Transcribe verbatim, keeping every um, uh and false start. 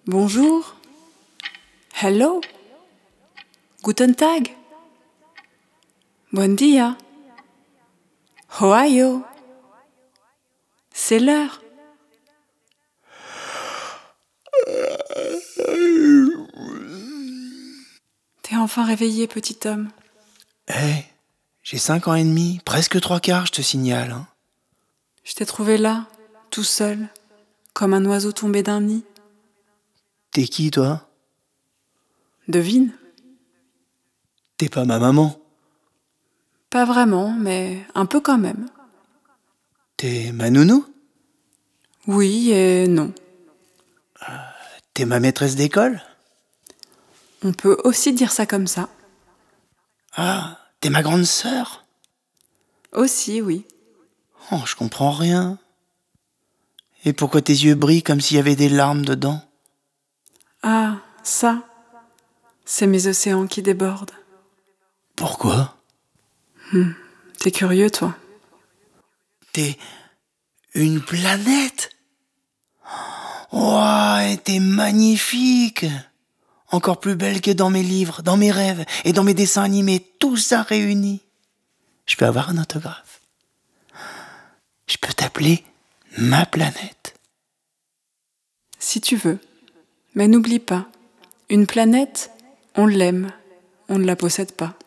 Bonjour. Hello. Guten Tag. Buen dia. Ohio. C'est l'heure. T'es enfin réveillé, petit homme. Hé, hey, j'ai cinq ans et demi, presque trois quarts, je te signale. Hein. Je t'ai trouvé là, tout seul, comme un oiseau tombé d'un nid. T'es qui, toi? Devine. T'es pas ma maman. Pas vraiment, mais un peu quand même. T'es ma nounou? Oui et non. Euh, t'es ma maîtresse d'école? On peut aussi dire ça comme ça. Ah, t'es ma grande sœur? Aussi, oui. Oh, je comprends rien. Et pourquoi tes yeux brillent comme s'il y avait des larmes dedans? Ah, ça, c'est mes océans qui débordent. Pourquoi? Hum, t'es curieux, toi. T'es une planète? Ouah, t'es magnifique! Encore plus belle que dans mes livres, dans mes rêves et dans mes dessins animés, tout ça réuni. Je peux avoir un autographe. Je peux t'appeler ma planète. Si tu veux. Mais n'oublie pas, une planète, on l'aime, on ne la possède pas.